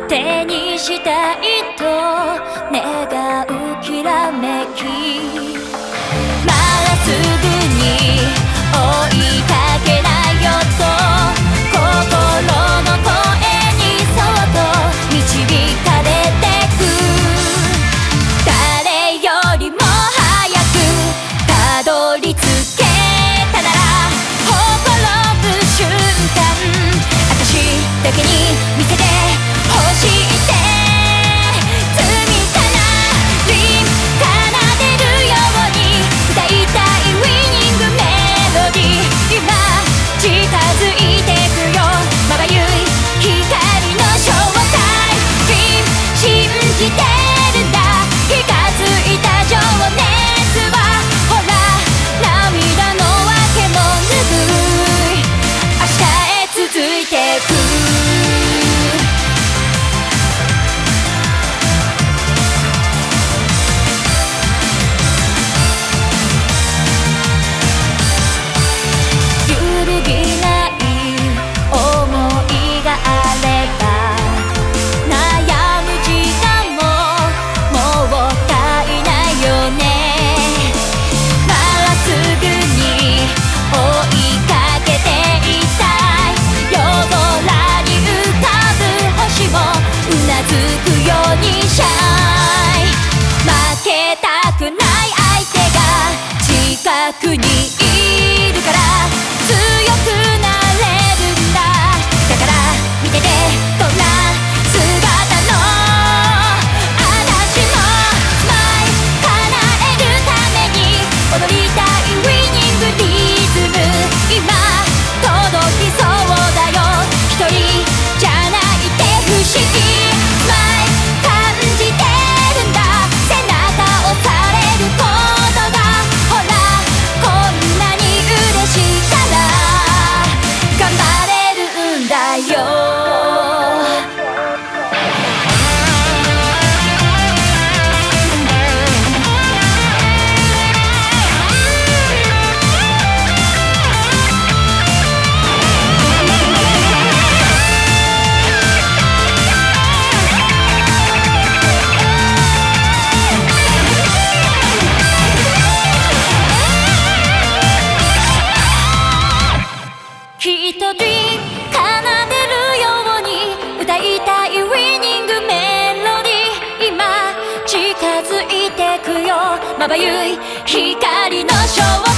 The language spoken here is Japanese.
手にしたいと願うきらめき、まっすぐに追いかけないよと心の声にそっと導かれてく、誰よりも早くたどり着けたならほころぶ瞬間、私だけに見せて欲しいって積み重なり奏でるように歌いたいウィニングメロディー、今近づいてくよまばゆい光の正体、Dream 信じてるんだ、気がついた情熱はほら涙のわけも拭い明日へ続いてく、近くにいるから強くなれるんだ、だから見ててこんな姿の私もスマイル叶えるために踊りたいウィニングリズム、今届きそうだよ一人じゃないって不思議、スマイル感じてるんだ、背中押されることがほらこんなに嬉しいから頑張れるんだよ、きっと Dream 奏でるように歌いたいウィニングメロディー、今近づいてくよまばゆい光の正体